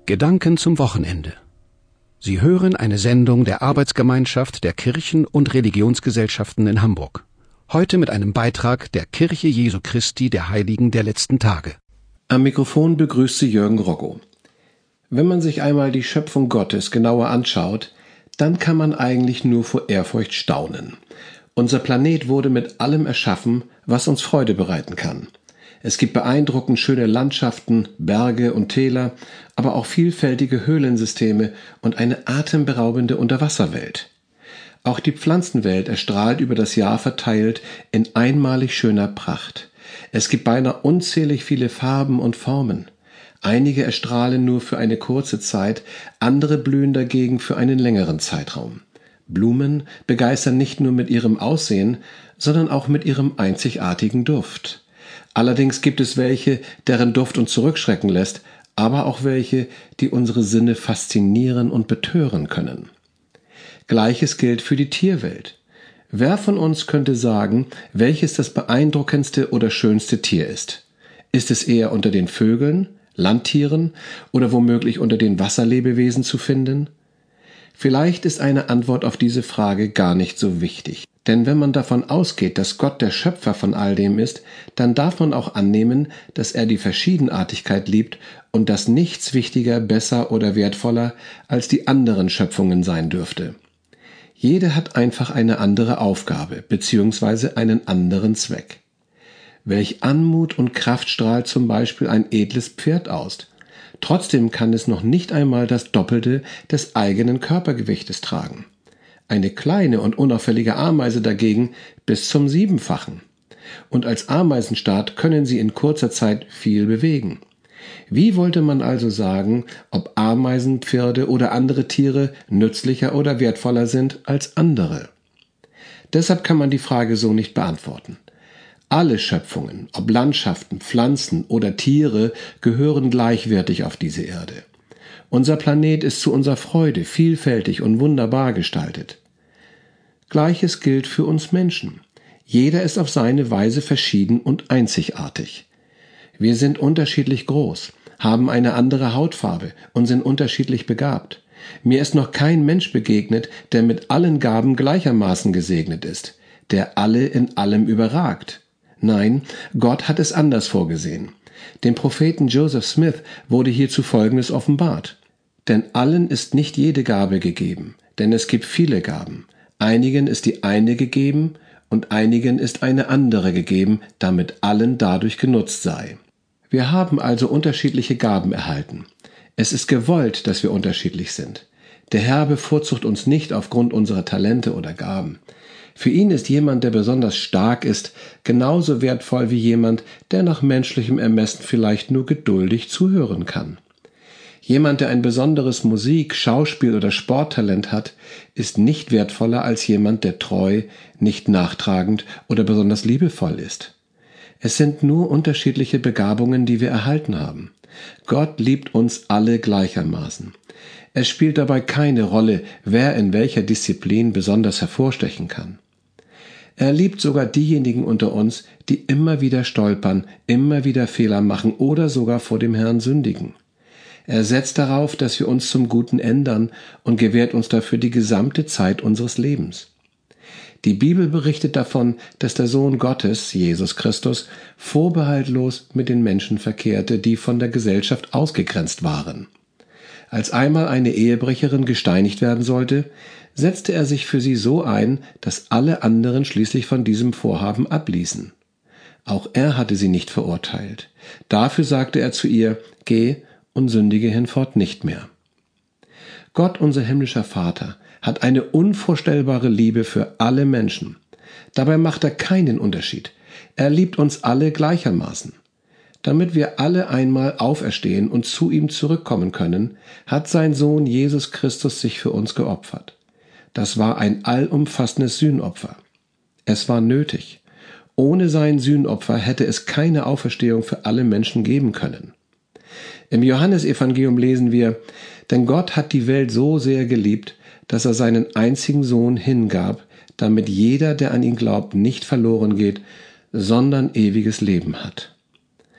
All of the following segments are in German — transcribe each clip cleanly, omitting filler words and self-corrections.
Gedanken zum Wochenende. Sie hören eine Sendung der Arbeitsgemeinschaft der Kirchen- und Religionsgesellschaften in Hamburg. Heute mit einem Beitrag der Kirche Jesu Christi der Heiligen der letzten Tage. Am Mikrofon begrüßt Sie Jürgen Roggo. Wenn man sich einmal die Schöpfung Gottes genauer anschaut, dann kann man eigentlich nur vor Ehrfurcht staunen. Unser Planet wurde mit allem erschaffen, was uns Freude bereiten kann. Es gibt beeindruckend schöne Landschaften, Berge und Täler, aber auch vielfältige Höhlensysteme und eine atemberaubende Unterwasserwelt. Auch die Pflanzenwelt erstrahlt über das Jahr verteilt in einmalig schöner Pracht. Es gibt beinahe unzählig viele Farben und Formen. Einige erstrahlen nur für eine kurze Zeit, andere blühen dagegen für einen längeren Zeitraum. Blumen begeistern nicht nur mit ihrem Aussehen, sondern auch mit ihrem einzigartigen Duft. Allerdings gibt es welche, deren Duft uns zurückschrecken lässt, aber auch welche, die unsere Sinne faszinieren und betören können. Gleiches gilt für die Tierwelt. Wer von uns könnte sagen, welches das beeindruckendste oder schönste Tier ist? Ist es eher unter den Vögeln, Landtieren oder womöglich unter den Wasserlebewesen zu finden? Vielleicht ist eine Antwort auf diese Frage gar nicht so wichtig. Denn wenn man davon ausgeht, dass Gott der Schöpfer von all dem ist, dann darf man auch annehmen, dass er die Verschiedenartigkeit liebt und dass nichts wichtiger, besser oder wertvoller als die anderen Schöpfungen sein dürfte. Jede hat einfach eine andere Aufgabe bzw. einen anderen Zweck. Welch Anmut und Kraft strahlt zum Beispiel ein edles Pferd aus? Trotzdem kann es noch nicht einmal das Doppelte des eigenen Körpergewichtes tragen. Eine kleine und unauffällige Ameise dagegen bis zum 7-fachen. Und als Ameisenstaat können sie in kurzer Zeit viel bewegen. Wie wollte man also sagen, ob Ameisen, Pferde oder andere Tiere nützlicher oder wertvoller sind als andere? Deshalb kann man die Frage so nicht beantworten. Alle Schöpfungen, ob Landschaften, Pflanzen oder Tiere, gehören gleichwertig auf diese Erde. Unser Planet ist zu unserer Freude vielfältig und wunderbar gestaltet. Gleiches gilt für uns Menschen. Jeder ist auf seine Weise verschieden und einzigartig. Wir sind unterschiedlich groß, haben eine andere Hautfarbe und sind unterschiedlich begabt. Mir ist noch kein Mensch begegnet, der mit allen Gaben gleichermaßen gesegnet ist, der alle in allem überragt. Nein, Gott hat es anders vorgesehen. Dem Propheten Joseph Smith wurde hierzu Folgendes offenbart. Denn allen ist nicht jede Gabe gegeben, denn es gibt viele Gaben. Einigen ist die eine gegeben und einigen ist eine andere gegeben, damit allen dadurch genutzt sei. Wir haben also unterschiedliche Gaben erhalten. Es ist gewollt, dass wir unterschiedlich sind. Der Herr bevorzugt uns nicht aufgrund unserer Talente oder Gaben. Für ihn ist jemand, der besonders stark ist, genauso wertvoll wie jemand, der nach menschlichem Ermessen vielleicht nur geduldig zuhören kann. Jemand, der ein besonderes Musik-, Schauspiel- oder Sporttalent hat, ist nicht wertvoller als jemand, der treu, nicht nachtragend oder besonders liebevoll ist. Es sind nur unterschiedliche Begabungen, die wir erhalten haben. Gott liebt uns alle gleichermaßen. Es spielt dabei keine Rolle, wer in welcher Disziplin besonders hervorstechen kann. Er liebt sogar diejenigen unter uns, die immer wieder stolpern, immer wieder Fehler machen oder sogar vor dem Herrn sündigen. Er setzt darauf, dass wir uns zum Guten ändern und gewährt uns dafür die gesamte Zeit unseres Lebens. Die Bibel berichtet davon, dass der Sohn Gottes, Jesus Christus, vorbehaltlos mit den Menschen verkehrte, die von der Gesellschaft ausgegrenzt waren. Als einmal eine Ehebrecherin gesteinigt werden sollte, setzte er sich für sie so ein, dass alle anderen schließlich von diesem Vorhaben abließen. Auch er hatte sie nicht verurteilt. Dafür sagte er zu ihr, geh und sündige hinfort nicht mehr. Gott, unser himmlischer Vater, hat eine unvorstellbare Liebe für alle Menschen. Dabei macht er keinen Unterschied. Er liebt uns alle gleichermaßen. Damit wir alle einmal auferstehen und zu ihm zurückkommen können, hat sein Sohn Jesus Christus sich für uns geopfert. Das war ein allumfassendes Sühnopfer. Es war nötig. Ohne sein Sühnopfer hätte es keine Auferstehung für alle Menschen geben können. Im Johannesevangelium lesen wir, denn Gott hat die Welt so sehr geliebt, dass er seinen einzigen Sohn hingab, damit jeder, der an ihn glaubt, nicht verloren geht, sondern ewiges Leben hat.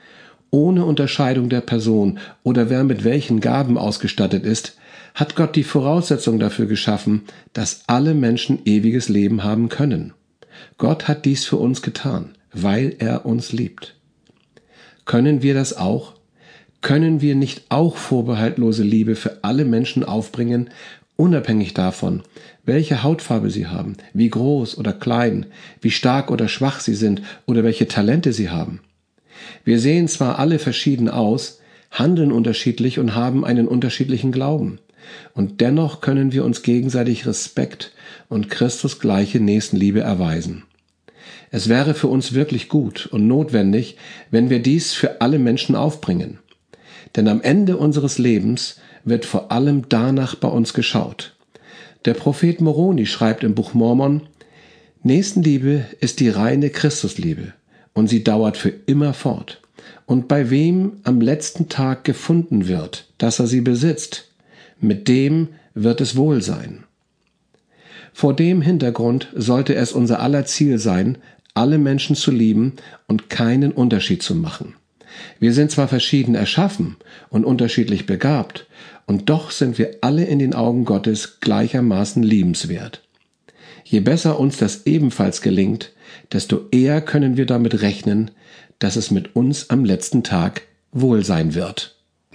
ohne Unterscheidung der Person oder wer mit welchen Gaben ausgestattet ist, hat Gott die Voraussetzung dafür geschaffen, dass alle Menschen ewiges Leben haben können. Gott hat dies für uns getan, weil er uns liebt. Können wir das auch? Können wir nicht auch vorbehaltlose Liebe für alle Menschen aufbringen, unabhängig davon, welche Hautfarbe sie haben, wie groß oder klein, wie stark oder schwach sie sind oder welche Talente sie haben? Wir sehen zwar alle verschieden aus, handeln unterschiedlich und haben einen unterschiedlichen Glauben. Und dennoch können wir uns gegenseitig Respekt und Christusgleiche Nächstenliebe erweisen. Es wäre für uns wirklich gut und notwendig, wenn wir dies für alle Menschen aufbringen. Denn am Ende unseres Lebens wird vor allem danach bei uns geschaut. Der Prophet Moroni schreibt im Buch Mormon: Nächstenliebe ist die reine Christusliebe und sie dauert für immer fort. Und bei wem am letzten Tag gefunden wird, dass er sie besitzt, mit dem wird es wohl sein. Vor dem Hintergrund sollte es unser aller Ziel sein, alle Menschen zu lieben und keinen Unterschied zu machen. Wir sind zwar verschieden erschaffen und unterschiedlich begabt, und doch sind wir alle in den Augen Gottes gleichermaßen liebenswert. Je besser uns das ebenfalls gelingt, desto eher können wir damit rechnen, dass es mit uns am letzten Tag wohl sein wird.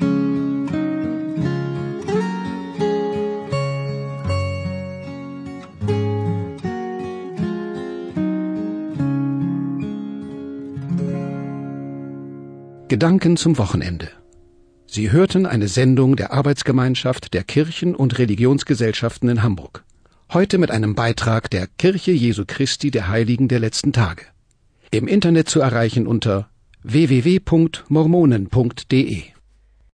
Gedanken zum Wochenende. Sie hörten eine Sendung der Arbeitsgemeinschaft der Kirchen- und Religionsgesellschaften in Hamburg. Heute mit einem Beitrag der Kirche Jesu Christi der Heiligen der letzten Tage. Im Internet zu erreichen unter www.mormonen.de